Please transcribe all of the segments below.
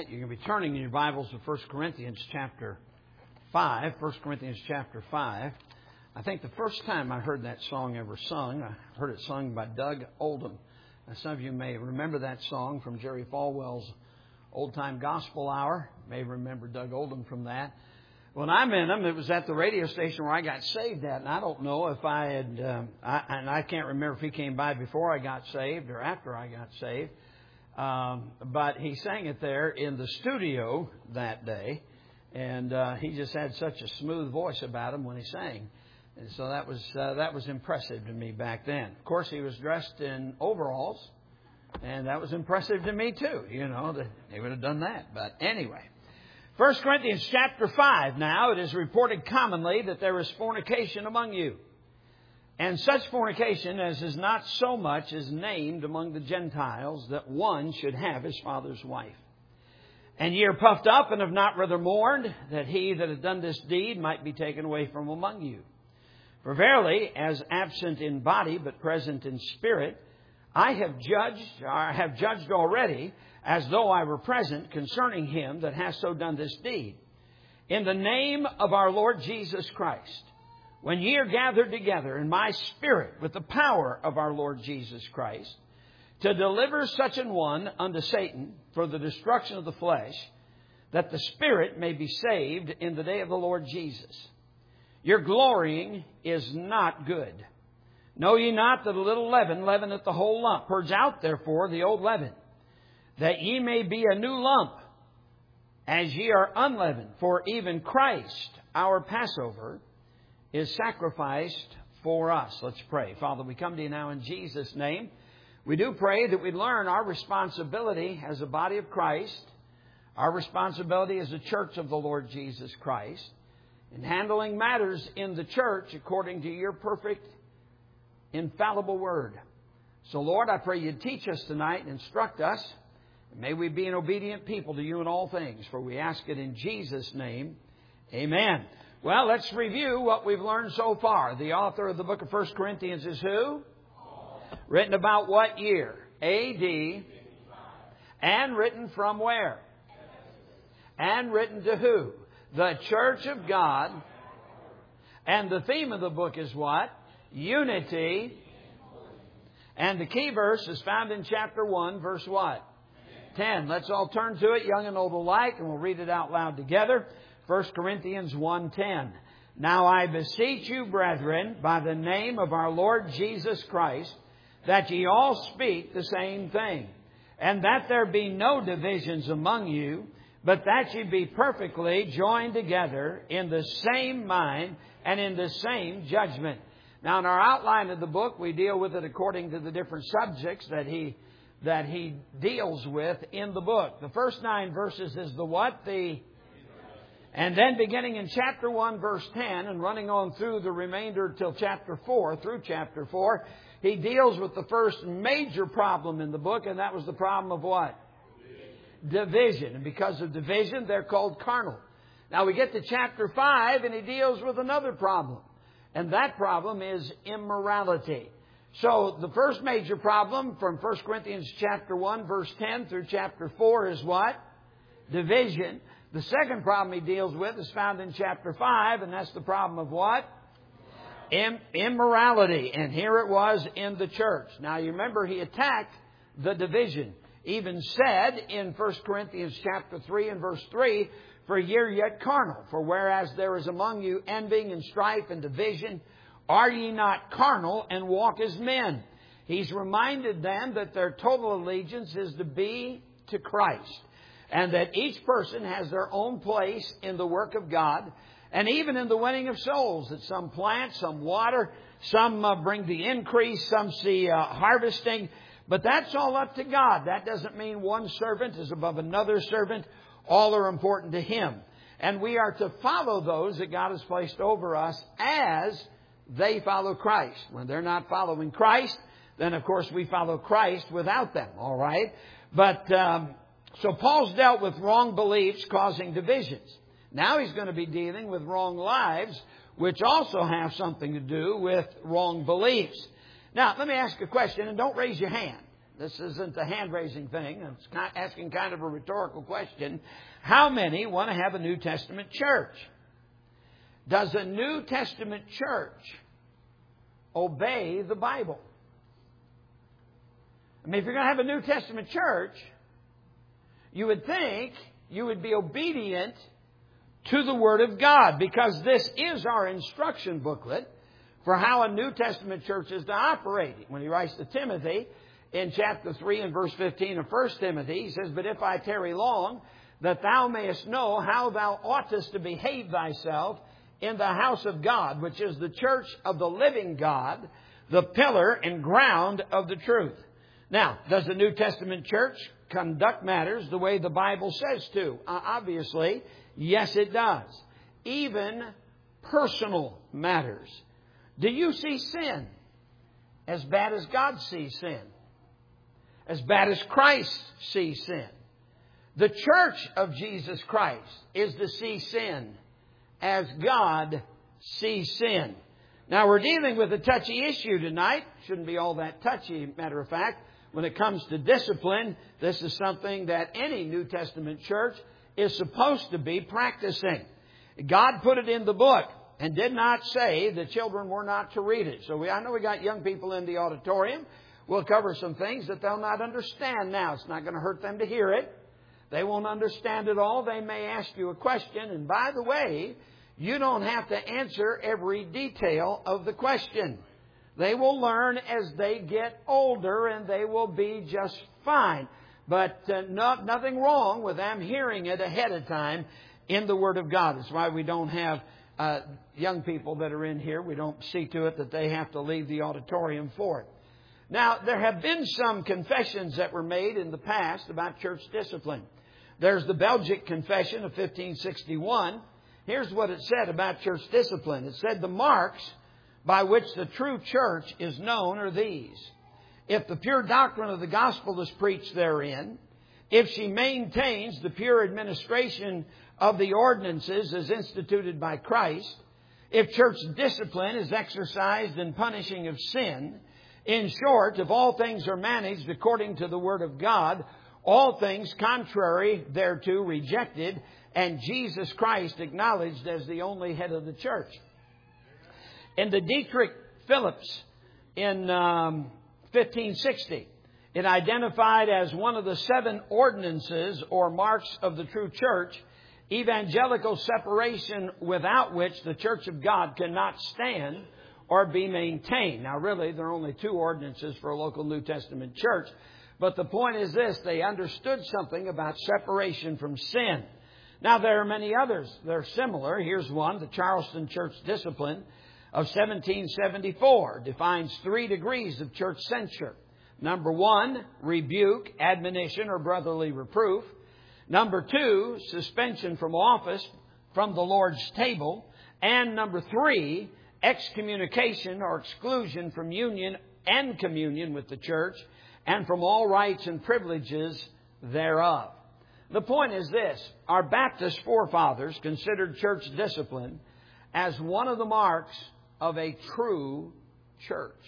You can be turning in your Bibles to 1 Corinthians chapter 5. 1 Corinthians chapter 5. I think the first time I heard that song ever sung, I heard it sung by Doug Oldham. Now, some of you may remember that song from Jerry Falwell's Old Time Gospel Hour. You may remember Doug Oldham from that. When I met him, it was at the radio station where I got saved at. And I don't know if I had, and I can't remember if he came by before I got saved or after I got saved. But he sang it there in the studio that day, and he just had such a smooth voice about him when he sang, and so that was impressive to me back then. Of course, he was dressed in overalls, and that was impressive to me too. You know, that they would have done that. But anyway, 1 Corinthians chapter 5. Now it is reported commonly that there is fornication among you. And such fornication as is not so much as named among the Gentiles, that one should have his father's wife. And ye are puffed up and have not rather mourned, that he that hath done this deed might be taken away from among you. For verily, as absent in body but present in spirit, I have judged already, as though I were present, concerning him that hath so done this deed. In the name of our Lord Jesus Christ, when ye are gathered together in my spirit with the power of our Lord Jesus Christ, to deliver such an one unto Satan for the destruction of the flesh, that the spirit may be saved in the day of the Lord Jesus. Your glorying is not good. Know ye not that a little leaven leaveneth the whole lump? Purge out therefore the old leaven, that ye may be a new lump, as ye are unleavened. For even Christ, our Passover, is sacrificed for us. Let's pray. Father, we come to you now in Jesus' name. We do pray that we learn our responsibility as a body of Christ, our responsibility as a church of the Lord Jesus Christ, in handling matters in the church according to your perfect, infallible word. So, Lord, I pray you teach us tonight and instruct us. And may we be an obedient people to you in all things, for we ask it in Jesus' name. Amen. Well, let's review what we've learned so far. The author of the book of 1 Corinthians is who? Paul. Written about what year? A.D. 55. And written from where? And written to who? The Church of God. And the theme of the book is what? Unity. And the key verse is found in chapter 1, verse what? 10. Let's all turn to it, young and old alike, and we'll read it out loud together. 1 Corinthians 1:10. Now I beseech you, brethren, by the name of our Lord Jesus Christ, that ye all speak the same thing, and that there be no divisions among you, but that ye be perfectly joined together in the same mind and in the same judgment. Now in our outline of the book, we deal with it according to the different subjects that he deals with in the book. The first 9 verses is the what? And then beginning in chapter 1, verse 10, and running on through the remainder till chapter 4, he deals with the first major problem in the book, and that was the problem of what? Division. And because of division, they're called carnal. Now we get to chapter 5, and he deals with another problem. And that problem is immorality. So the first major problem from 1 Corinthians chapter 1, verse 10 through chapter 4 is what? Division. The second problem he deals with is found in chapter 5, and that's the problem of what? Immorality. And here it was in the church. Now you remember he attacked the division. Even said in 1 Corinthians chapter 3 and verse 3, for ye are yet carnal. For whereas there is among you envying and strife and division, are ye not carnal and walk as men? He's reminded them that their total allegiance is to be to Christ. And that each person has their own place in the work of God. And even in the winning of souls. That some plant, some water, some bring the increase, some see harvesting. But that's all up to God. That doesn't mean one servant is above another servant. All are important to Him. And we are to follow those that God has placed over us as they follow Christ. When they're not following Christ, then of course we follow Christ without them. All right? But so Paul's dealt with wrong beliefs causing divisions. Now he's going to be dealing with wrong lives, which also have something to do with wrong beliefs. Now, let me ask a question, and don't raise your hand. This isn't a hand-raising thing. It's asking kind of a rhetorical question. How many want to have a New Testament church? Does a New Testament church obey the Bible? I mean, if you're going to have a New Testament church, you would think you would be obedient to the Word of God, because this is our instruction booklet for how a New Testament church is to operate. When he writes to Timothy in chapter 3 and verse 15 of 1 Timothy, he says, "But if I tarry long, that thou mayest know how thou oughtest to behave thyself in the house of God, which is the church of the living God, the pillar and ground of the truth." Now, does the New Testament church conduct matters the way the Bible says to? Obviously, yes, it does. Even personal matters. Do you see sin as bad as God sees sin? As bad as Christ sees sin? The church of Jesus Christ is to see sin as God sees sin. Now, we're dealing with a touchy issue tonight. Shouldn't be all that touchy, matter of fact. When it comes to discipline, this is something that any New Testament church is supposed to be practicing. God put it in the book and did not say the children were not to read it. So I know we got young people in the auditorium. We'll cover some things that they'll not understand now. It's not going to hurt them to hear it. They won't understand it all. They may ask you a question. And by the way, you don't have to answer every detail of the question. They will learn as they get older, and they will be just fine. But nothing wrong with them hearing it ahead of time in the Word of God. That's why we don't have young people that are in here. We don't see to it that they have to leave the auditorium for it. Now, there have been some confessions that were made in the past about church discipline. There's the Belgic Confession of 1561. Here's what it said about church discipline. It said, "The marks by which the true church is known are these: if the pure doctrine of the gospel is preached therein, if she maintains the pure administration of the ordinances as instituted by Christ, if church discipline is exercised in punishing of sin, in short, if all things are managed according to the Word of God, all things contrary thereto rejected, and Jesus Christ acknowledged as the only head of the church." In the Dietrich Phillips in 1560, it identified as one of the 7 ordinances or marks of the true church, evangelical separation, without which the church of God cannot stand or be maintained. Now, really, there are only 2 ordinances for a local New Testament church. But the point is this: they understood something about separation from sin. Now, there are many others that are similar. Here's one. The Charleston Church Discipline of 1774 defines 3 degrees of church censure. Number 1, rebuke, admonition, or brotherly reproof. Number 2, suspension from office from the Lord's table. And number 3, excommunication or exclusion from union and communion with the church and from all rights and privileges thereof. The point is this: our Baptist forefathers considered church discipline as one of the marks of a true church.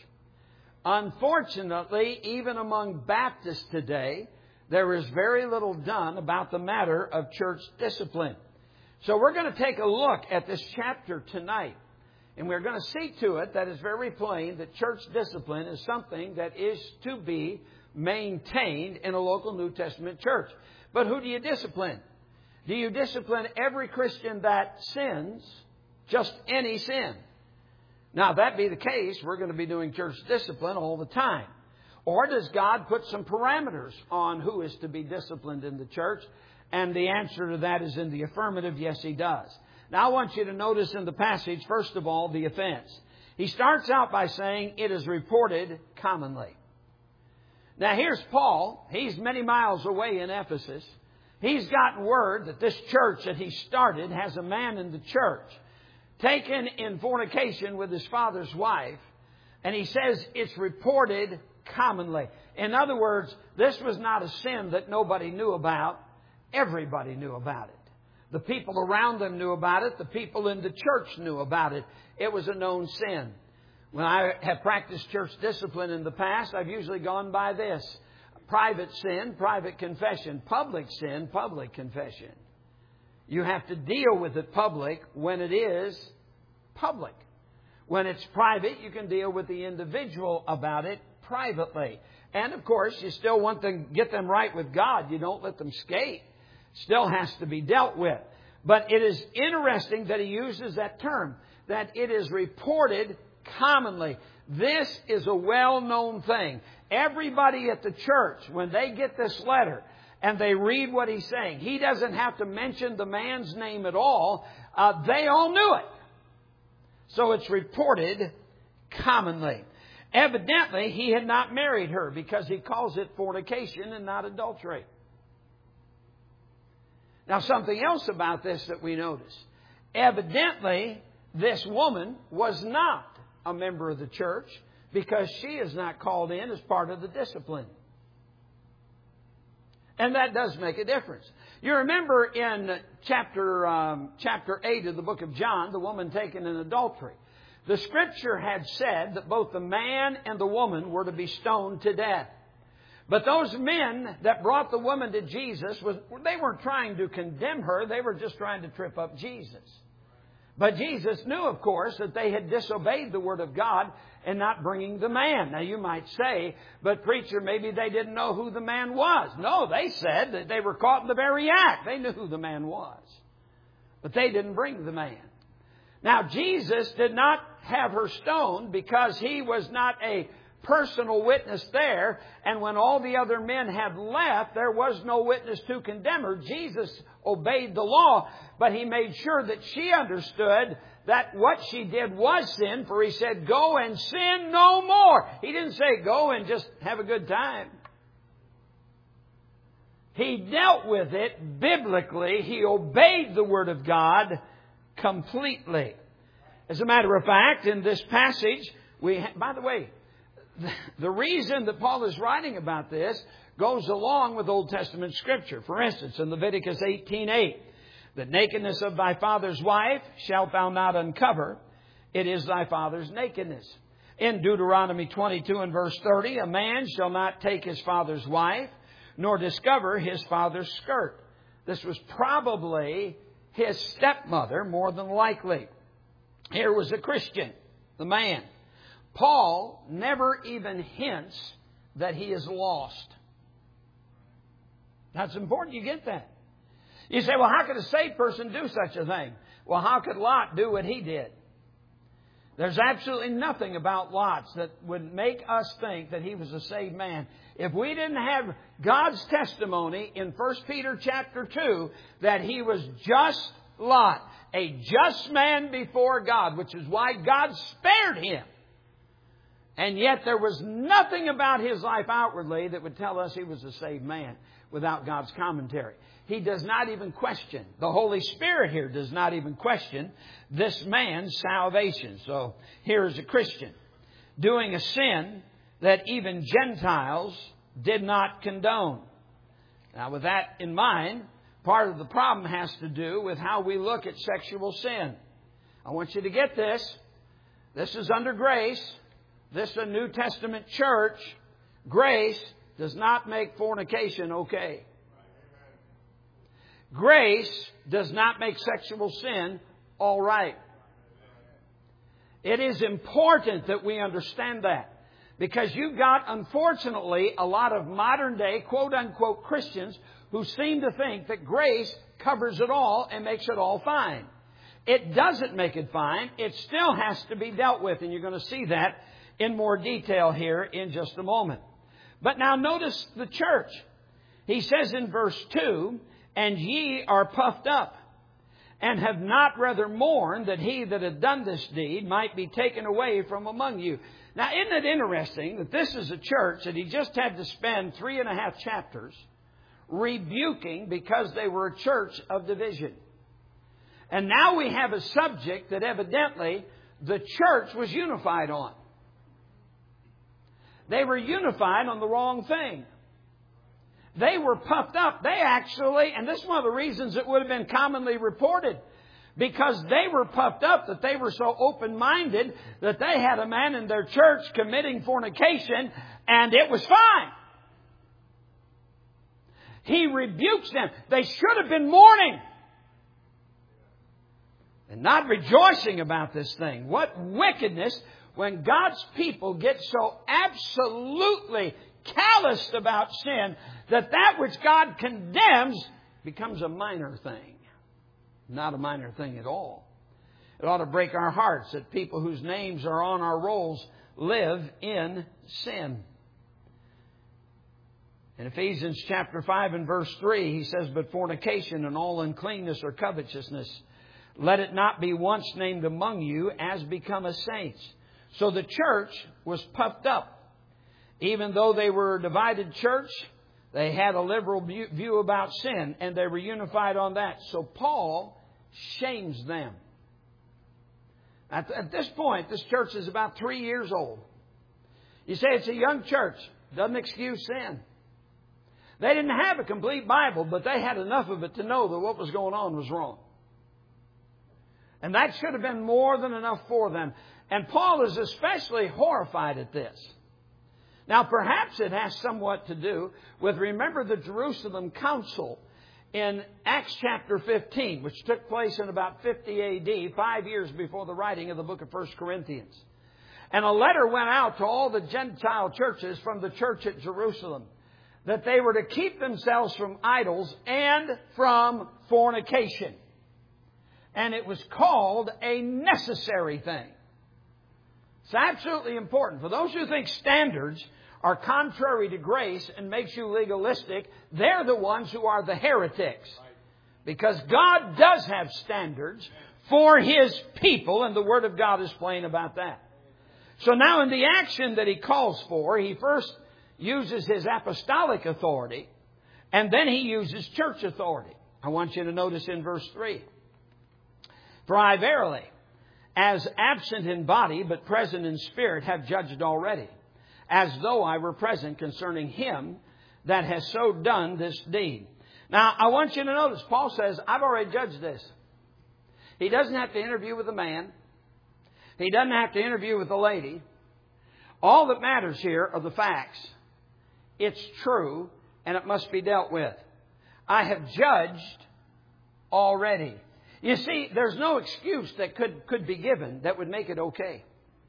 Unfortunately, even among Baptists today, there is very little done about the matter of church discipline. So we're going to take a look at this chapter tonight. And we're going to see to it that it's very plain that church discipline is something that is to be maintained in a local New Testament church. But who do you discipline? Do you discipline every Christian that sins? Just any sin? Now, if that be the case, we're going to be doing church discipline all the time. Or does God put some parameters on who is to be disciplined in the church? And the answer to that is in the affirmative: yes, He does. Now, I want you to notice in the passage, first of all, the offense. He starts out by saying, "it is reported commonly." Now, here's Paul. He's many miles away in Ephesus. He's gotten word that this church that he started has a man in the church taken in fornication with his father's wife. And he says it's reported commonly. In other words, this was not a sin that nobody knew about. Everybody knew about it. The people around them knew about it. The people in the church knew about it. It was a known sin. When I have practiced church discipline in the past, I've usually gone by this. private sin, private confession. Public sin, public confession. You have to deal with it public when it is public. When it's private, you can deal with the individual about it privately. And of course, you still want to get them right with God. You don't let them skate. Still has to be dealt with. But it is interesting that he uses that term, that it is reported commonly. This is a well-known thing. Everybody at the church, when they get this letter and they read what he's saying, he doesn't have to mention the man's name at all. They all knew it. So it's reported commonly. Evidently, he had not married her because he calls it fornication and not adultery. Now, something else about this that we notice. Evidently, this woman was not a member of the church because she is not called in as part of the discipline. And that does make a difference. You remember in chapter 8 of the book of John, the woman taken in adultery. The Scripture had said that both the man and the woman were to be stoned to death. But those men that brought the woman to Jesus, they weren't trying to condemn her. They were just trying to trip up Jesus. But Jesus knew, of course, that they had disobeyed the Word of God and not bringing the man. Now, you might say, but preacher, maybe they didn't know who the man was. No, they said that they were caught in the very act. They knew who the man was. But they didn't bring the man. Now, Jesus did not have her stoned because he was not a personal witness there. And when all the other men had left, there was no witness to condemn her. Jesus obeyed the law, but he made sure that she understood that what she did was sin, for he said, go and sin no more. He didn't say go and just have a good time. He dealt with it biblically. He obeyed the Word of God completely. As a matter of fact, in this passage, by the way, the reason that Paul is writing about this goes along with Old Testament Scripture. For instance, in Leviticus 18:8, the nakedness of thy father's wife shalt thou not uncover. It is thy father's nakedness. In Deuteronomy 22 and verse 30, a man shall not take his father's wife, nor discover his father's skirt. This was probably his stepmother, more than likely. Here was a Christian, the man. Paul never even hints that he is lost. That's important you get that. You say, well, how could a saved person do such a thing? Well, how could Lot do what he did? There's absolutely nothing about Lot that would make us think that he was a saved man. If we didn't have God's testimony in 1 Peter chapter 2 that he was just Lot, a just man before God, which is why God spared him. And yet there was nothing about his life outwardly that would tell us he was a saved man without God's commentary. He does not even question. The Holy Spirit here does not even question this man's salvation. So here's a Christian doing a sin that even Gentiles did not condone. Now, with that in mind, part of the problem has to do with how we look at sexual sin. I want you to get this. This is under grace. This is a New Testament church. Grace does not make fornication okay. Grace does not make sexual sin all right. It is important that we understand that. Because you've got, unfortunately, a lot of modern day, quote unquote, Christians who seem to think that grace covers it all and makes it all fine. It doesn't make it fine. It still has to be dealt with. And you're going to see that in more detail here in just a moment. But now notice the church. He says in verse 2, and ye are puffed up, and have not rather mourned that he that had done this deed might be taken away from among you. Now, isn't it interesting that this is a church that he just had to spend 3.5 chapters rebuking because they were a church of division. And now we have a subject that evidently the church was unified on. They were unified on the wrong thing. They were puffed up. They actually, and this is one of the reasons it would have been commonly reported, because they were puffed up that they were so open-minded that they had a man in their church committing fornication and it was fine. He rebukes them. They should have been mourning and not rejoicing about this thing. What wickedness when God's people get so absolutely calloused about sin that that which God condemns becomes a minor thing. Not a minor thing at all. It ought to break our hearts that people whose names are on our rolls live in sin. In Ephesians chapter 5 and verse 3, he says, "But fornication and all uncleanness or covetousness, let it not be once named among you as become as saints." So the church was puffed up. Even though they were a divided church, they had a liberal view about sin, and they were unified on that. So Paul shames them. At this point, this church is about 3 years old. You say it's a young church. Doesn't excuse sin. They didn't have a complete Bible, but they had enough of it to know that what was going on was wrong. And that should have been more than enough for them. And Paul is especially horrified at this. Now, perhaps it has somewhat to do with, remember the Jerusalem Council in Acts chapter 15, which took place in about 50 A.D., 5 years before the writing of the book of 1 Corinthians. And a letter went out to all the Gentile churches from the church at Jerusalem that they were to keep themselves from idols and from fornication. And it was called a necessary thing. It's absolutely important. For those who think standards are contrary to grace and makes you legalistic, they're the ones who are the heretics. Because God does have standards for His people, and the Word of God is plain about that. So now in the action that he calls for, he first uses his apostolic authority, and then he uses church authority. I want you to notice in verse 3. "For I verily, as absent in body but present in spirit, have judged already, as though I were present concerning him that has so done this deed." Now, I want you to notice, Paul says, I've already judged this. He doesn't have to interview with a man. He doesn't have to interview with a lady. All that matters here are the facts. It's true, and it must be dealt with. I have judged already. You see, there's no excuse that could be given that would make it okay.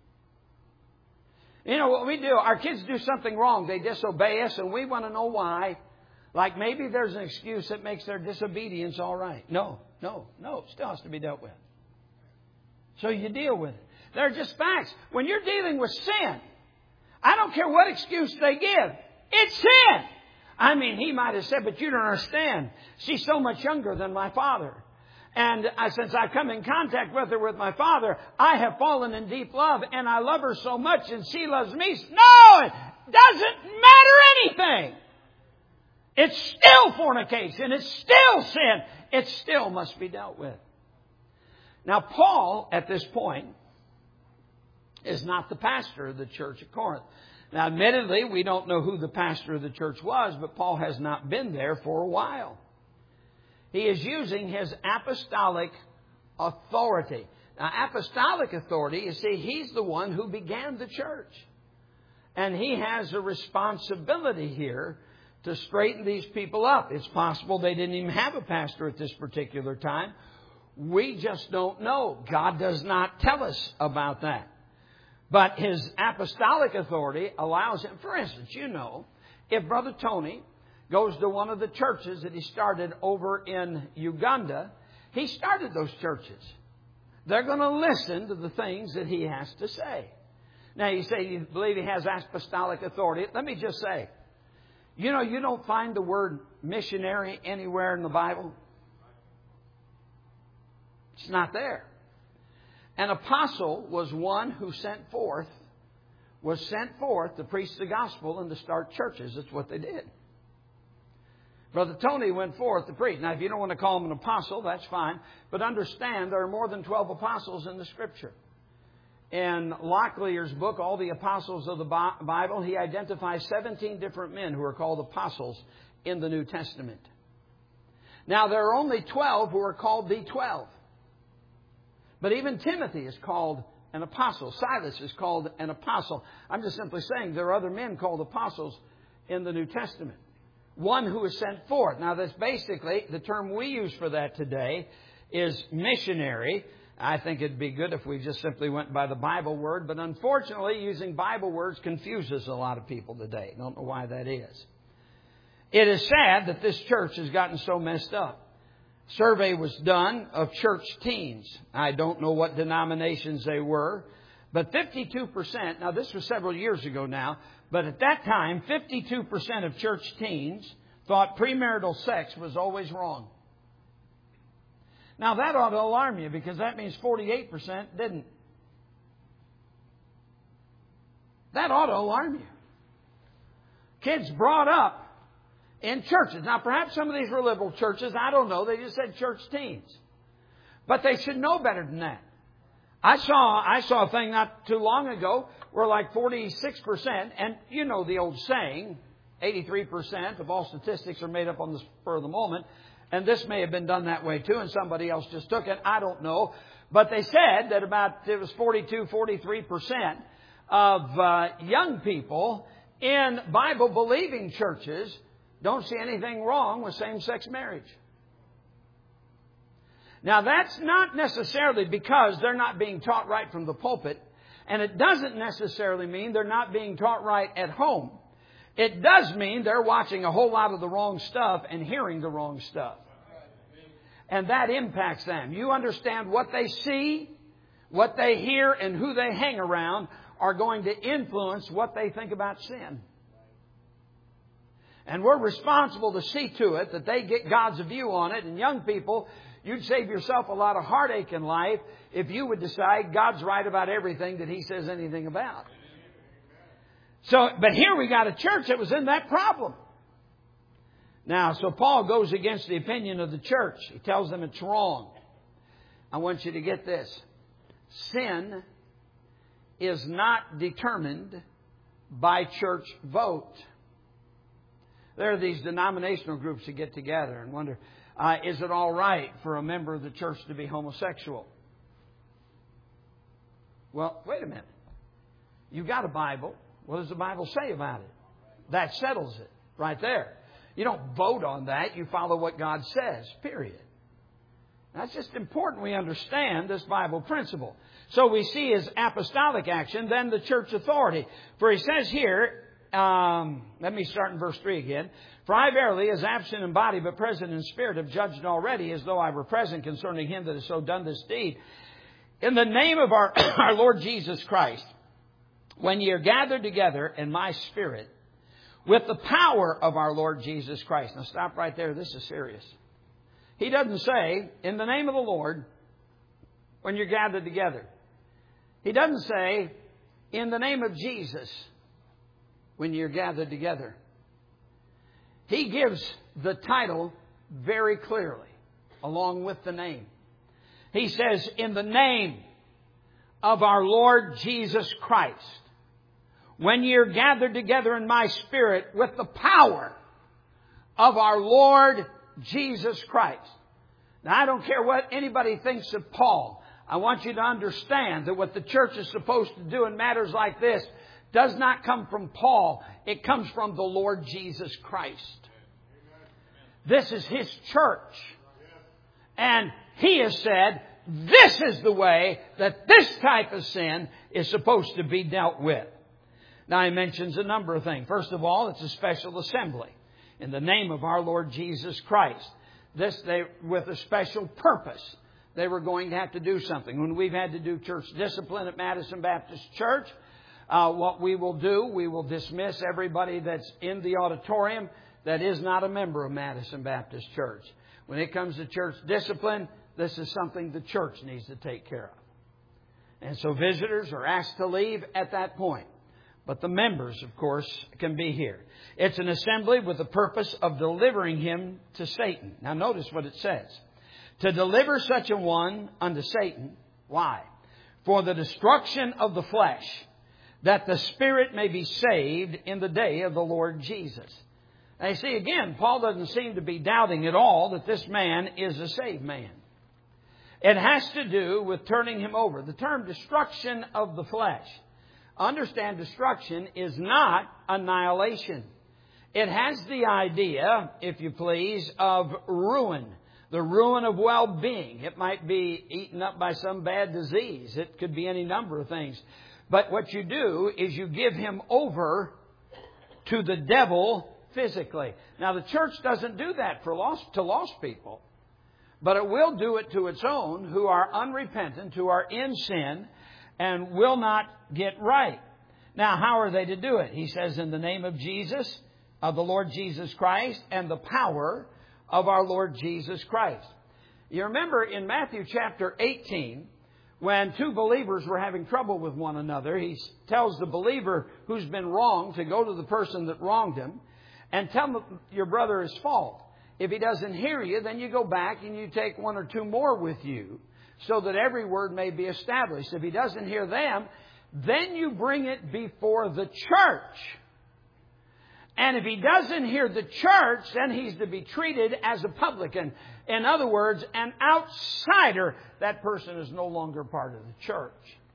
You know what we do? Our kids do something wrong. They disobey us, and we want to know why. Like maybe there's an excuse that makes their disobedience all right. No. It still has to be dealt with. So you deal with it. They're just facts. When you're dealing with sin, I don't care what excuse they give. It's sin. I mean, he might have said, but you don't understand. She's so much younger than my father. And since I've come in contact with her with my father, I have fallen in deep love, and I love her so much, and she loves me. No, it doesn't matter anything. It's still fornication. It's still sin. It still must be dealt with. Now, Paul, at this point, is not the pastor of the church at Corinth. Now, admittedly, we don't know who the pastor of the church was, but Paul has not been there for a while. He is using his apostolic authority. Now, apostolic authority, you see, he's the one who began the church. And he has a responsibility here to straighten these people up. It's possible they didn't even have a pastor at this particular time. We just don't know. God does not tell us about that. But his apostolic authority allows him, for instance, you know, if Brother Tony goes to one of the churches that he started over in Uganda, he started those churches. They're going to listen to the things that he has to say. Now, you say you believe he has apostolic authority. Let me just say, you know, you don't find the word missionary anywhere in the Bible. It's not there. An apostle was one who was sent forth to preach the gospel and to start churches. That's what they did. Brother Tony went forth to preach. Now, if you don't want to call him an apostle, that's fine. But understand, there are more than 12 apostles in the Scripture. In Locklear's book, All the Apostles of the Bible, he identifies 17 different men who are called apostles in the New Testament. Now, there are only 12 who are called the 12. But even Timothy is called an apostle. Silas is called an apostle. I'm just simply saying there are other men called apostles in the New Testament. one who is sent forth. Now, that's basically the term we use for that today is missionary. I think it'd be good if we just simply went by the Bible word. But unfortunately, using Bible words confuses a lot of people today. I don't know why that is. It is sad that this church has gotten so messed up. Survey was done of church teens. I don't know what denominations they were, but 52%, now this was several years ago now, but at that time, 52% of church teens thought premarital sex was always wrong. Now that ought to alarm you, because that means 48% didn't. That ought to alarm you. Kids brought up in churches. Now, perhaps some of these were liberal churches. I don't know. They just said church teens. But they should know better than that. I saw a thing not too long ago where like 46%, and you know the old saying, 83% of all statistics are made up on the spur of the moment. And this may have been done that way too, and somebody else just took it. I don't know. But they said that it was 42, 43% of young people in Bible-believing churches don't see anything wrong with same-sex marriage. Now, that's not necessarily because they're not being taught right from the pulpit, and it doesn't necessarily mean they're not being taught right at home. It does mean they're watching a whole lot of the wrong stuff and hearing the wrong stuff. And that impacts them. You understand what they see, what they hear, and who they hang around are going to influence what they think about sin. And we're responsible to see to it that they get God's view on it. And young people, you'd save yourself a lot of heartache in life if you would decide God's right about everything that He says anything about. But here we got a church that was in that problem. Now, so Paul goes against the opinion of the church. He tells them it's wrong. I want you to get this. Sin is not determined by church vote. There are these denominational groups that get together and wonder, is it all right for a member of the church to be homosexual? Well, wait a minute. You've got a Bible. What does the Bible say about it? That settles it right there. You don't vote on that. You follow what God says, period. That's just important we understand this Bible principle. So we see His apostolic action, then the church authority. For He says here, let me start in verse 3 again. For I verily, as absent in body but present in spirit, have judged already as though I were present concerning him that has so done this deed. In the name of our Lord Jesus Christ, when ye are gathered together in my spirit, with the power of our Lord Jesus Christ. Now stop right there. This is serious. He doesn't say, in the name of the Lord, when you're gathered together. He doesn't say, in the name of Jesus, when you're gathered together. He gives the title very clearly, along with the name. He says, in the name of our Lord Jesus Christ, when you're gathered together in my spirit with the power of our Lord Jesus Christ. Now, I don't care what anybody thinks of Paul. I want you to understand that what the church is supposed to do in matters like this does not come from Paul. It comes from the Lord Jesus Christ. This is His church. And He has said, this is the way that this type of sin is supposed to be dealt with. Now, He mentions a number of things. First of all, it's a special assembly in the name of our Lord Jesus Christ. With a special purpose. They were going to have to do something. When we've had to do church discipline at Madison Baptist Church, what we will do, we will dismiss everybody that's in the auditorium that is not a member of Madison Baptist Church. When it comes to church discipline, this is something the church needs to take care of. And so visitors are asked to leave at that point. But the members, of course, can be here. It's an assembly with the purpose of delivering him to Satan. Now notice what it says. To deliver such a one unto Satan. Why? For the destruction of the flesh, that the spirit may be saved in the day of the Lord Jesus. Now you see, again, Paul doesn't seem to be doubting at all that this man is a saved man. It has to do with turning him over. The term destruction of the flesh. Understand, destruction is not annihilation. It has the idea, if you please, of ruin. The ruin of well-being. It might be eaten up by some bad disease. It could be any number of things. But what you do is you give him over to the devil physically. Now, the church doesn't do that to lost people. But it will do it to its own who are unrepentant, who are in sin, and will not get right. Now, how are they to do it? He says, in the name of Jesus, of the Lord Jesus Christ, and the power of our Lord Jesus Christ. You remember in Matthew chapter 18, when two believers were having trouble with one another, he tells the believer who's been wronged to go to the person that wronged him and tell him your brother his fault. If he doesn't hear you, then you go back and you take one or two more with you so that every word may be established. If he doesn't hear them, then you bring it before the church. And if he doesn't hear the church, then he's to be treated as a publican. In other words, an outsider. That person is no longer part of the church.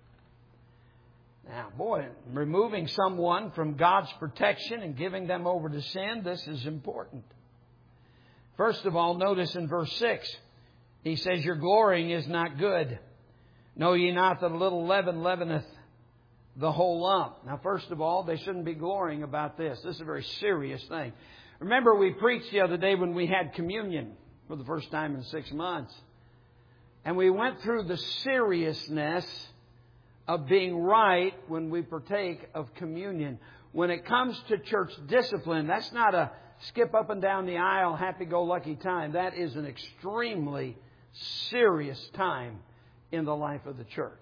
Now, boy, removing someone from God's protection and giving them over to sin, this is important. First of all, notice in verse 6, he says, your glorying is not good. Know ye not that a little leaven leaveneth the whole lump? Now, first of all, they shouldn't be glorying about this. This is a very serious thing. Remember, we preached the other day when we had communion for the first time in 6 months. And we went through the seriousness of being right when we partake of communion. When it comes to church discipline, that's not a skip up and down the aisle, happy-go-lucky time. That is an extremely serious time in the life of the church.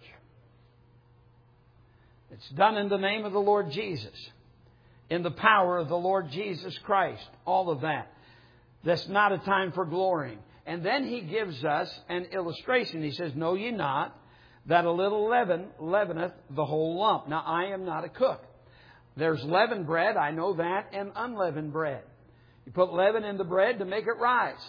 It's done in the name of the Lord Jesus, in the power of the Lord Jesus Christ, all of that. That's not a time for glorying. And then he gives us an illustration. He says, know ye not that a little leaven leaveneth the whole lump? Now, I am not a cook. There's leavened bread, I know that, and unleavened bread. You put leaven in the bread to make it rise.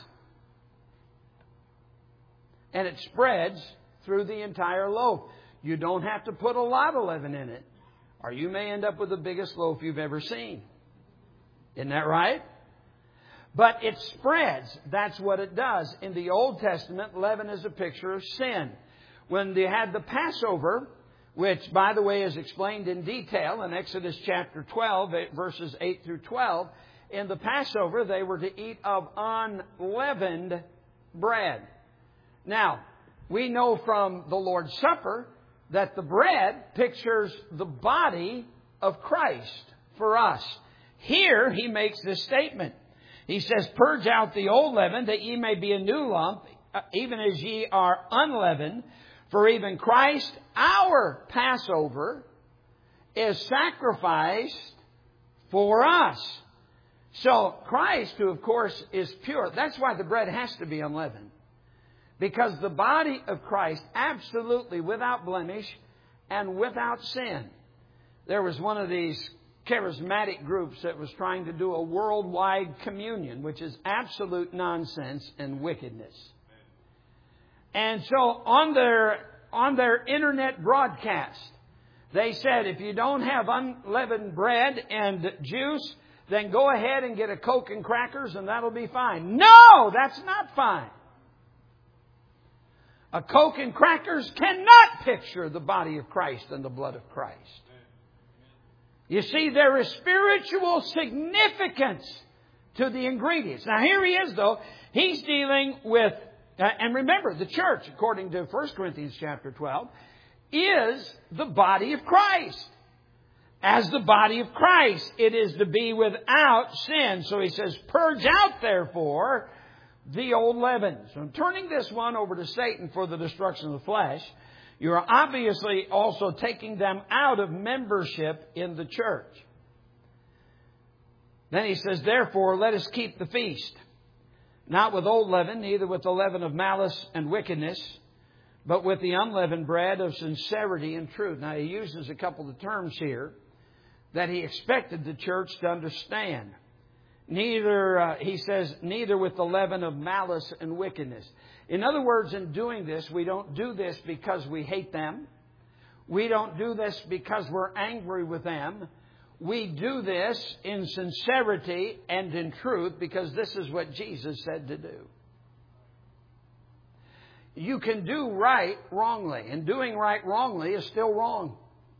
And it spreads through the entire loaf. You don't have to put a lot of leaven in it, or you may end up with the biggest loaf you've ever seen. Isn't that right? But it spreads. That's what it does. In the Old Testament, leaven is a picture of sin. When they had the Passover, which, by the way, is explained in detail in Exodus chapter 12, verses 8 through 12, in the Passover, they were to eat of unleavened bread. Now, we know from the Lord's Supper that the bread pictures the body of Christ for us. Here, he makes this statement. He says, purge out the old leaven, that ye may be a new lump, even as ye are unleavened. For even Christ, our Passover, is sacrificed for us. So Christ, who of course is pure, that's why the bread has to be unleavened. Because the body of Christ, absolutely without blemish and without sin. There was one of these charismatic groups that was trying to do a worldwide communion, which is absolute nonsense and wickedness. And so on their internet broadcast, they said, if you don't have unleavened bread and juice, then go ahead and get a Coke and crackers and that'll be fine. No, that's not fine. A Coke and crackers cannot picture the body of Christ and the blood of Christ. You see, there is spiritual significance to the ingredients. Now, here he is, though. He's dealing with, and remember, the church, according to 1 Corinthians chapter 12, is the body of Christ. As the body of Christ, it is to be without sin. So he says, purge out, therefore, the old leaven. So I'm turning this one over to Satan for the destruction of the flesh. You are obviously also taking them out of membership in the church. Then he says, therefore, let us keep the feast, not with old leaven, neither with the leaven of malice and wickedness, but with the unleavened bread of sincerity and truth. Now, he uses a couple of terms here that he expected the church to understand. He says, neither with the leaven of malice and wickedness. In other words, in doing this, we don't do this because we hate them. We don't do this because we're angry with them. We do this in sincerity and in truth because this is what Jesus said to do. You can do right wrongly, and doing right wrongly is still wrong.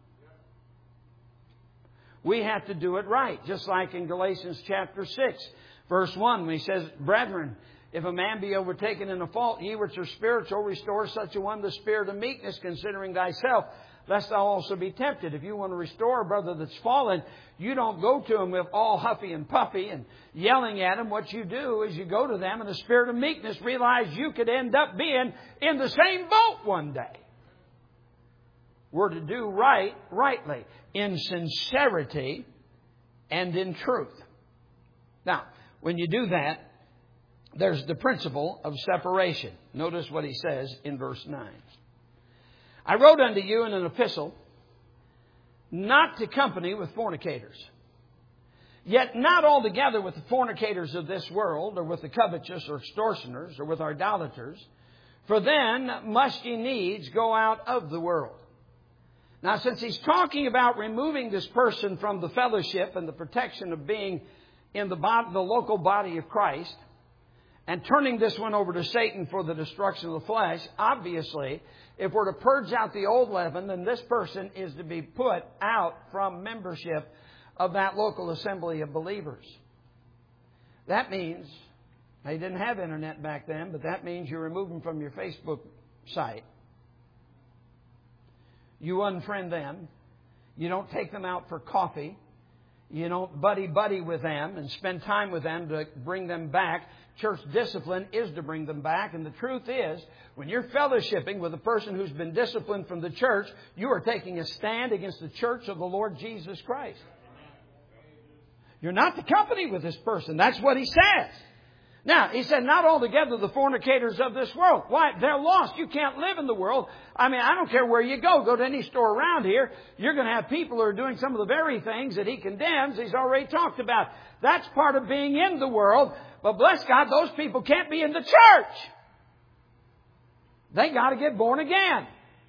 We have to do it right, just like in Galatians chapter 6, verse 1, when he says, Brethren, if a man be overtaken in a fault, ye which are spiritual, restore such a one the spirit of meekness, considering thyself, lest thou also be tempted. If you want to restore a brother that's fallen, you don't go to him with all huffy and puffy and yelling at him. What you do is you go to them in the spirit of meekness, realize you could end up being in the same boat one day. We're to do right, rightly, in sincerity and in truth. Now, when you do that, there's the principle of separation. Notice what he says in verse 9. I wrote unto you in an epistle, not to company with fornicators, yet not altogether with the fornicators of this world, or with the covetous, or extortioners, or with idolaters, for then must ye needs go out of the world. Now, since he's talking about removing this person from the fellowship and the protection of being in the local body of Christ, and turning this one over to Satan for the destruction of the flesh, obviously, if we're to purge out the old leaven, then this person is to be put out from membership of that local assembly of believers. That means, they didn't have internet back then, but that means you remove them from your Facebook site. You unfriend them. You don't take them out for coffee. You don't buddy with them and spend time with them to bring them back. Church discipline is to bring them back. And the truth is, when you're fellowshipping with a person who's been disciplined from the church, you are taking a stand against the church of the Lord Jesus Christ. You're not to company with this person. That's what he says. Now, he said, not altogether the fornicators of this world. Why? They're lost. You can't live in the world. I mean, I don't care where you go. Go to any store around here. You're going to have people who are doing some of the very things that he condemns. He's already talked about. That's part of being in the world. But bless God, those people can't be in the church. They got to get born again.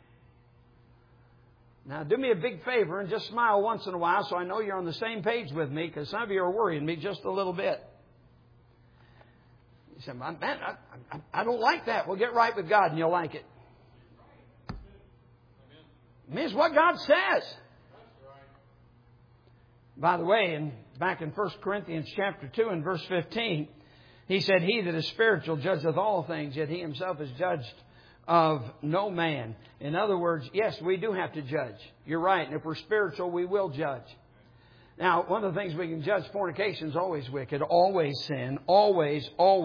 Now, do me a big favor and just smile once in a while so I know you're on the same page with me, because some of you are worrying me just a little bit. You say, man, I don't like that. Well, get right with God and you'll like it. I mean, it's what God says. By the way, back in 1 Corinthians chapter 2 and verse 15, he said, He that is spiritual judgeth all things, yet he himself is judged of no man. In other words, yes, we do have to judge. You're right. And if we're spiritual, we will judge. Now, one of the things we can judge, fornication is always wicked, always sin, always.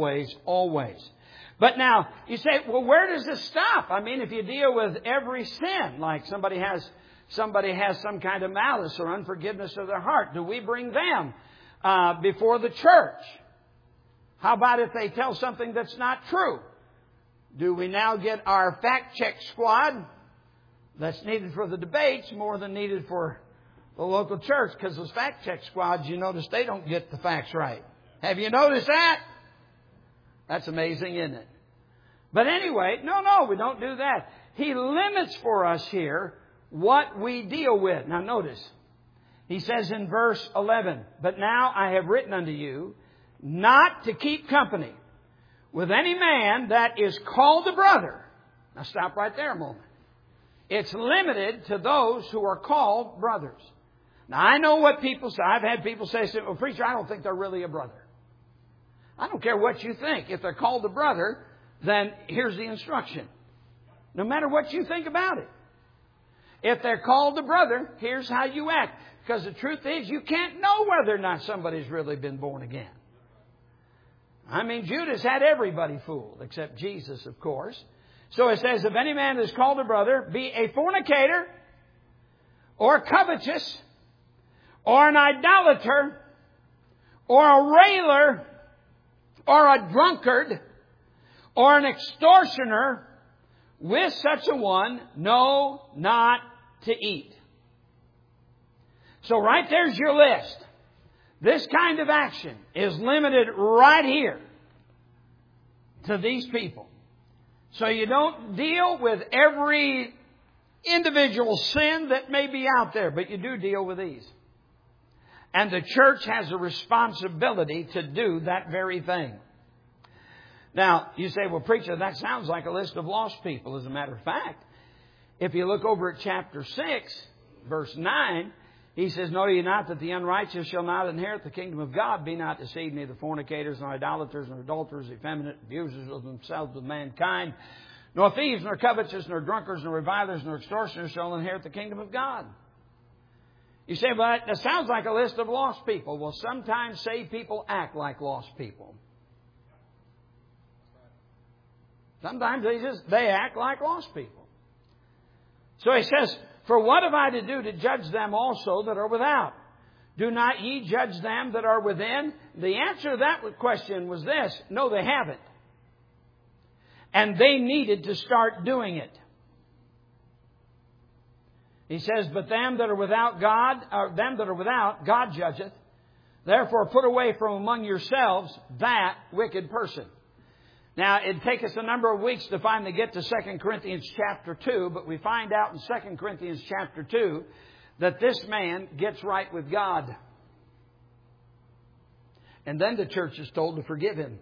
But now, you say, well, where does this stop? I mean, if you deal with every sin, like somebody has some kind of malice or unforgiveness of their heart, do we bring them before the church? How about if they tell something that's not true? Do we now get our fact check squad that's needed for the debates more than needed for the local church? Because those fact check squads, you notice they don't get the facts right. Have you noticed that? That's amazing, isn't it? But anyway, no, we don't do that. He limits for us here what we deal with. Now notice, he says in verse 11, But now I have written unto you not to keep company with any man that is called a brother. Now stop right there a moment. It's limited to those who are called brothers. Now I know what people say. I've had people say, well, preacher, I don't think they're really a brother. I don't care what you think. If they're called a brother, then here's the instruction. No matter what you think about it. If they're called a brother, here's how you act. Because the truth is, you can't know whether or not somebody's really been born again. I mean, Judas had everybody fooled, except Jesus, of course. So it says, if any man is called a brother, be a fornicator, or covetous, or an idolater, or a railer, or a drunkard, or an extortioner, with such a one, no, not to eat. So right there's your list. This kind of action is limited right here to these people. So you don't deal with every individual sin that may be out there, but you do deal with these. And the church has a responsibility to do that very thing. Now, you say, well, preacher, that sounds like a list of lost people. As a matter of fact, if you look over at chapter 6, verse 9, he says, know ye not that the unrighteous shall not inherit the kingdom of God? Be not deceived, neither fornicators, nor idolaters, nor adulterers, effeminate, abusers of themselves with mankind, nor thieves, nor covetous, nor drunkards, nor revilers, nor extortioners shall inherit the kingdom of God. You say, well, that sounds like a list of lost people. Well, sometimes saved people act like lost people. Sometimes they act like lost people. So he says, for what have I to do to judge them also that are without? Do not ye judge them that are within? The answer to that question was this: no, they haven't. And they needed to start doing it. He says, but them that are without God judgeth. Therefore put away from among yourselves that wicked person. Now, it'd take us a number of weeks to finally get to 2 Corinthians chapter 2, but we find out in 2 Corinthians chapter 2 that this man gets right with God. And then the church is told to forgive him.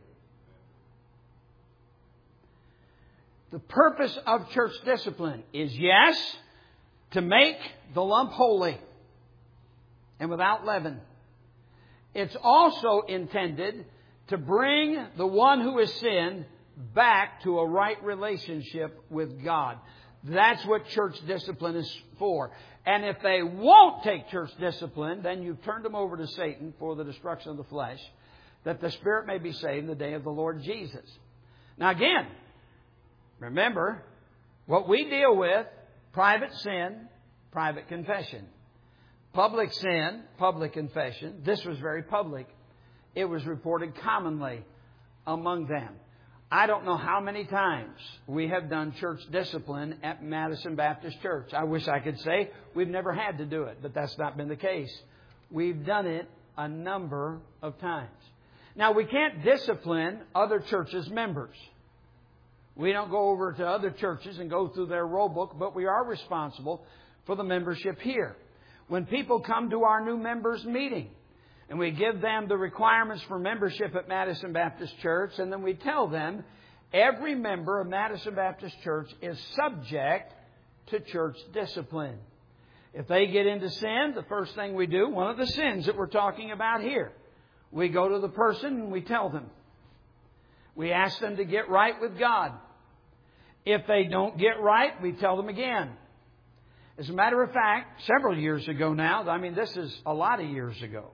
The purpose of church discipline is, yes, to make the lump holy and without leaven. It's also intended to bring the one who has sinned back to a right relationship with God. That's what church discipline is for. And if they won't take church discipline, then you've turned them over to Satan for the destruction of the flesh, that the spirit may be saved in the day of the Lord Jesus. Now again, remember, what we deal with: private sin, private confession. Public sin, public confession. This was very public. It was reported commonly among them. I don't know how many times we have done church discipline at Madison Baptist Church. I wish I could say we've never had to do it, but that's not been the case. We've done it a number of times. Now, we can't discipline other churches' members. We don't go over to other churches and go through their roll book, but we are responsible for the membership here. When people come to our new members meeting, and we give them the requirements for membership at Madison Baptist Church, and then we tell them every member of Madison Baptist Church is subject to church discipline. If they get into sin, the first thing we do, one of the sins that we're talking about here, we go to the person and we tell them. We ask them to get right with God. If they don't get right, we tell them again. As a matter of fact, several years ago now, this is a lot of years ago,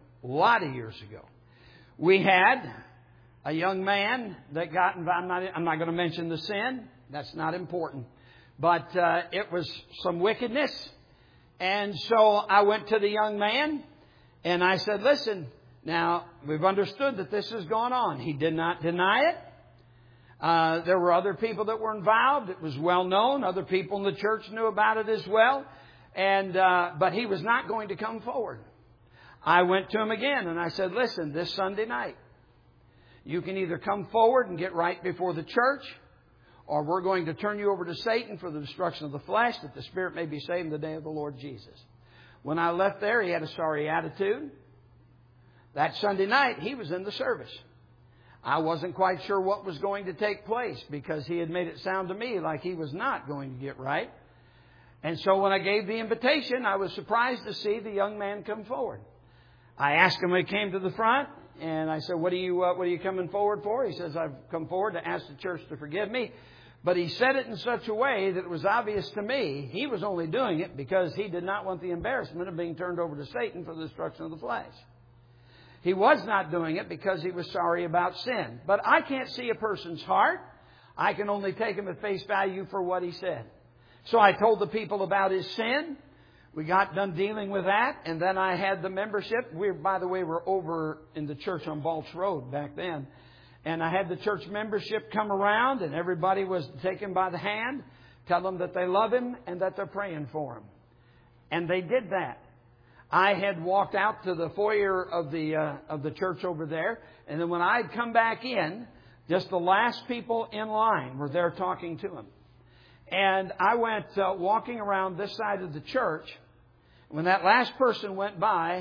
we had a young man that got involved. I'm not going to mention the sin. That's not important. But it was some wickedness. And so I went to the young man and I said, listen, now we've understood that this has gone on. He did not deny it. There were other people that were involved. It was well known. Other people in the church knew about it as well. But he was not going to come forward. I went to him again and I said, listen, this Sunday night, you can either come forward and get right before the church, or we're going to turn you over to Satan for the destruction of the flesh, that the spirit may be saved in the day of the Lord Jesus. When I left there, he had a sorry attitude. That Sunday night, he was in the service. I wasn't quite sure what was going to take place, because he had made it sound to me like he was not going to get right. And so when I gave the invitation, I was surprised to see the young man come forward. I asked him when he came to the front, and I said, what are you coming forward for? He says, I've come forward to ask the church to forgive me. But he said it in such a way that it was obvious to me he was only doing it because he did not want the embarrassment of being turned over to Satan for the destruction of the flesh. He was not doing it because he was sorry about sin. But I can't see a person's heart. I can only take him at face value for what he said. So I told the people about his sin. We got done dealing with that. And then I had the membership. By the way, we're over in the church on Balch Road back then. And I had the church membership come around, and everybody was taken by the hand, tell them that they love him and that they're praying for him. And they did that. I had walked out to the foyer of the church over there, and then when I'd come back in, just the last people in line were there talking to him. And I went walking around this side of the church. When that last person went by,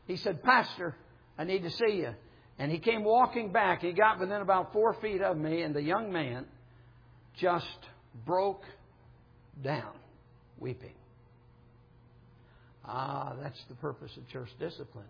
He said, "Pastor, I need to see you." And he came walking back. He got within about 4 feet of me, and the young man just broke down, weeping. That's the purpose of church discipline.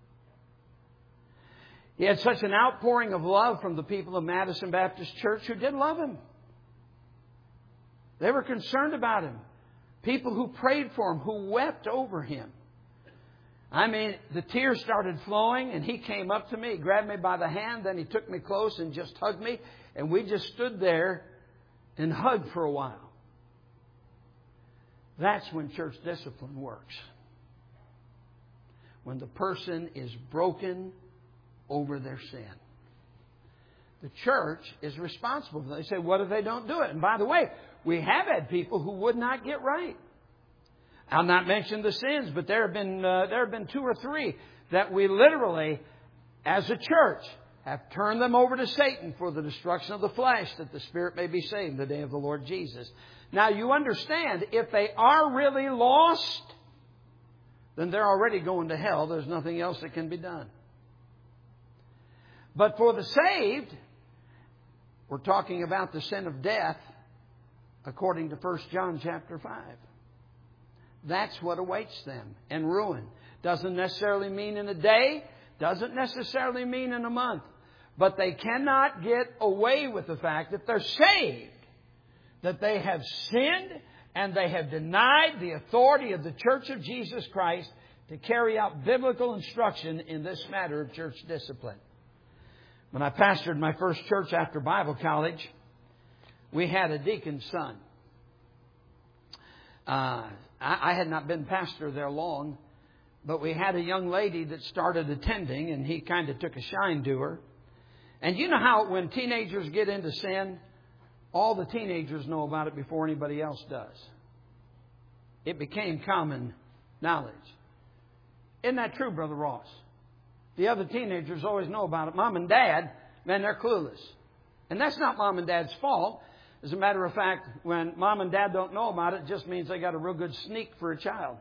He had such an outpouring of love from the people of Madison Baptist Church who did love him. They were concerned about him. People who prayed for him, who wept over him. I mean, the tears started flowing, and he came up to me, grabbed me by the hand, then he took me close and just hugged me, and we just stood there and hugged for a while. That's when church discipline works. When the person is broken over their sin. The church is responsible for that. They say, what if they don't do it? And by the way, we have had people who would not get right. I'll not mention the sins, but there have been 2 or 3 that we literally, as a church, have turned them over to Satan for the destruction of the flesh, that the spirit may be saved in the day of the Lord Jesus. Now you understand, if they are really lost, then they're already going to hell. There's nothing else that can be done. But for the saved, we're talking about the sin of death, according to 1 John chapter 5. That's what awaits them, and ruin. Doesn't necessarily mean in a day, doesn't necessarily mean in a month. But they cannot get away with the fact that they're saved, that they have sinned and they have denied the authority of the Church of Jesus Christ to carry out biblical instruction in this matter of church discipline. When I pastored my first church after Bible college, we had a deacon's son. I had not been pastor there long, but we had a young lady that started attending, and he kind of took a shine to her. And you know how when teenagers get into sin, all the teenagers know about it before anybody else does. It became common knowledge. Isn't that true, Brother Ross? The other teenagers always know about it. Mom and Dad, man, they're clueless. And that's not Mom and Dad's fault. As a matter of fact, when Mom and Dad don't know about it, it just means they got a real good sneak for a child.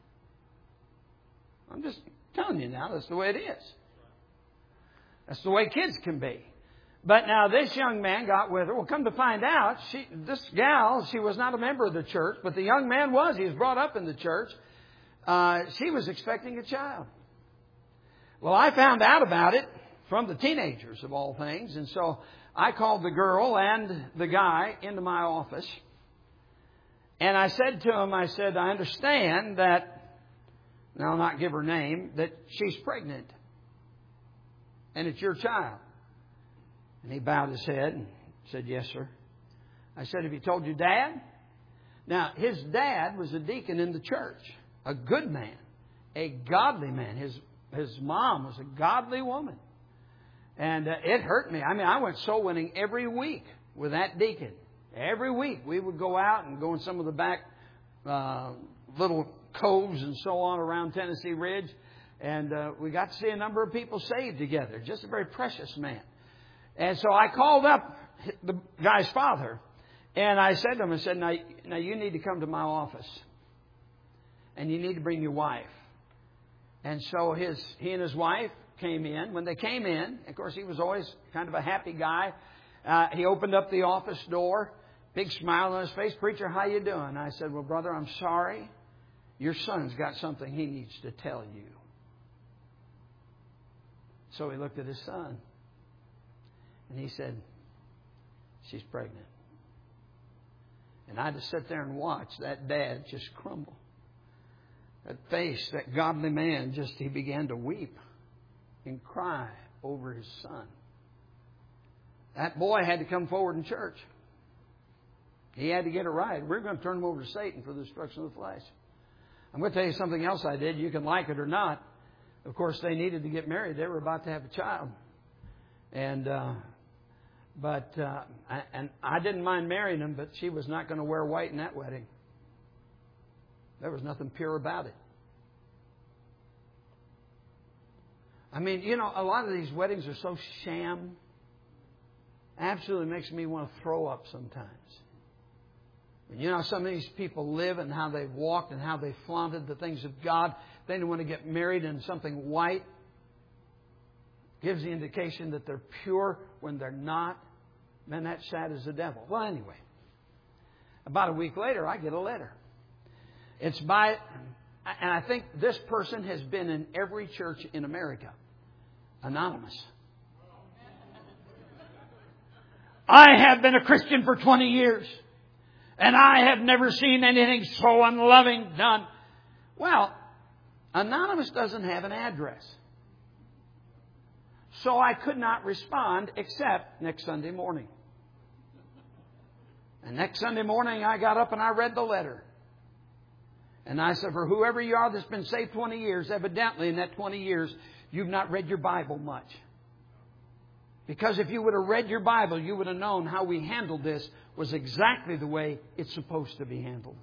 I'm just telling you now, that's the way it is. That's the way kids can be. But now this young man got with her. Well, come to find out, this gal, she was not a member of the church, but the young man was. He was brought up in the church. She was expecting a child. Well, I found out about it from the teenagers of all things. And so I called the girl and the guy into my office. And I said to him, I understand that, and I'll not give her name, that she's pregnant. And it's your child. And he bowed his head and said, yes, sir. I said, have you told your dad? Now, his dad was a deacon in the church. A good man. A godly man. His mom was a godly woman. And it hurt me. I mean, I went soul winning every week with that deacon. Every week we would go out and go in some of the back little coves and so on around Tennessee Ridge. And we got to see a number of people saved together. Just a very precious man. And so I called up the guy's father. And I said to him, I said, now you need to come to my office. And you need to bring your wife. And so he and his wife came in. When they came in, of course, he was always kind of a happy guy. He opened up the office door, big smile on his face. Preacher, how you doing? I said, well, brother, I'm sorry. Your son's got something he needs to tell you. So he looked at his son. And he said, she's pregnant. And I just sat there and watched that dad just crumble. That face, that godly man, he began to weep and cry over his son. That boy had to come forward in church. He had to get it right. We're going to turn him over to Satan for the destruction of the flesh. I'm going to tell you something else I did. You can like it or not. Of course, they needed to get married. They were about to have a child. And I didn't mind marrying him, but she was not going to wear white in that wedding. There was nothing pure about it. I mean, you know, a lot of these weddings are so sham. Absolutely makes me want to throw up sometimes. You know how some of these people live and how they've walked and how they've flaunted the things of God. They don't want to get married in something white. Gives the indication that they're pure when they're not. Man, that's sad as the devil. Well, anyway. About a week later, I get a letter. It's by... And I think this person has been in every church in America. Anonymous. I have been a Christian for 20 years. And I have never seen anything so unloving done. Well, Anonymous doesn't have an address. So I could not respond except next Sunday morning. And next Sunday morning I got up and I read the letter. And I said, for whoever you are that's been saved 20 years, evidently in that 20 years, you've not read your Bible much. Because if you would have read your Bible, you would have known how we handled this was exactly the way it's supposed to be handled.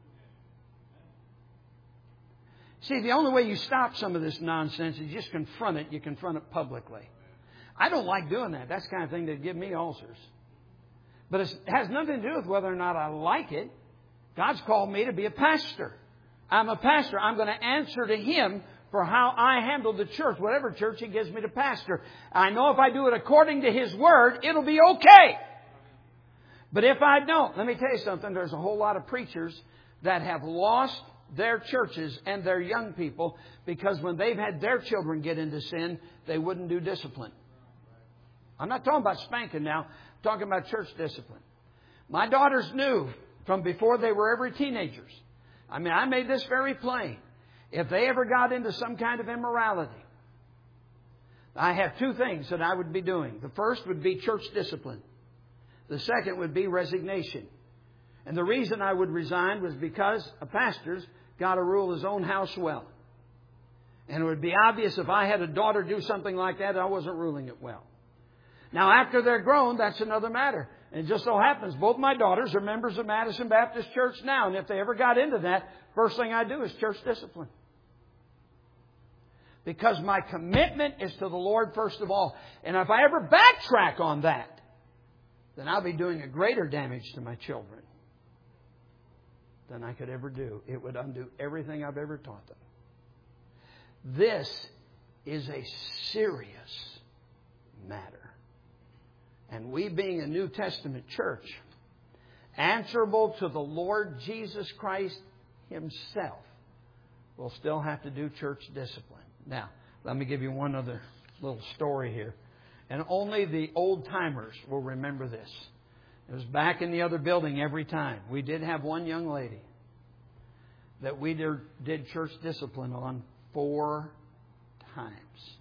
See, the only way you stop some of this nonsense is just confront it. You confront it publicly. I don't like doing that. That's the kind of thing that give me ulcers. But it has nothing to do with whether or not I like it. God's called me to be a pastor. I'm a pastor. I'm going to answer to Him for how I handle the church, whatever church He gives me to pastor. I know if I do it according to His Word, it'll be okay. But if I don't, let me tell you something. There's a whole lot of preachers that have lost their churches and their young people because when they've had their children get into sin, they wouldn't do discipline. I'm not talking about spanking now. I'm talking about church discipline. My daughters knew from before they were ever teenagers. I mean, I made this very plain. If they ever got into some kind of immorality, I have two things that I would be doing. The first would be church discipline. The second would be resignation. And the reason I would resign was because a pastor's got to rule his own house well. And it would be obvious if I had a daughter do something like that, I wasn't ruling it well. Now, after they're grown, that's another matter. And it just so happens both my daughters are members of Madison Baptist Church now. And if they ever got into that, first thing I do is church discipline. Because my commitment is to the Lord first of all. And if I ever backtrack on that, then I'll be doing a greater damage to my children than I could ever do. It would undo everything I've ever taught them. This is a serious matter. And we being a New Testament church, answerable to the Lord Jesus Christ Himself, will still have to do church discipline. Now, let me give you one other little story here. And only the old timers will remember this. It was back in the other building every time. We did have one young lady that we did church discipline on 4 times.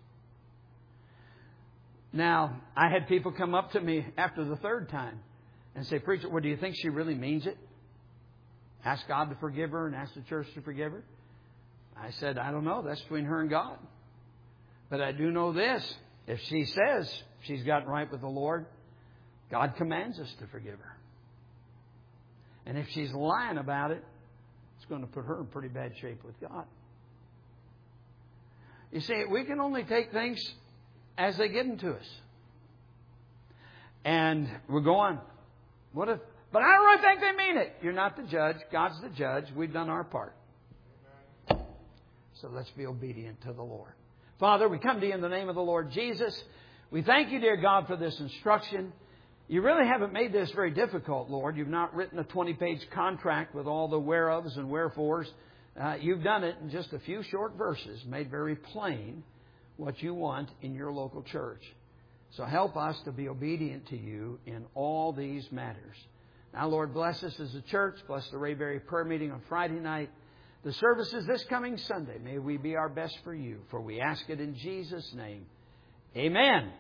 Now, I had people come up to me after the 3rd time and say, "Preacher, well, do you think she really means it? Ask God to forgive her and ask the church to forgive her?" I said, "I don't know. That's between her and God. But I do know this. If she says she's gotten right with the Lord, God commands us to forgive her. And if she's lying about it, it's going to put her in pretty bad shape with God." You see, we can only take things as they get them to us. And we're going, but I don't really think they mean it. You're not the judge. God's the judge. We've done our part. So let's be obedient to the Lord. Father, we come to You in the name of the Lord Jesus. We thank You, dear God, for this instruction. You really haven't made this very difficult, Lord. You've not written a 20-page contract with all the whereofs and wherefores. You've done it in just a few short verses, made very plain what You want in Your local church. So help us to be obedient to You in all these matters. Now, Lord, bless us as a church. Bless the Rayberry prayer meeting on Friday night. The services this coming Sunday. May we be our best for You. For we ask it in Jesus' name. Amen.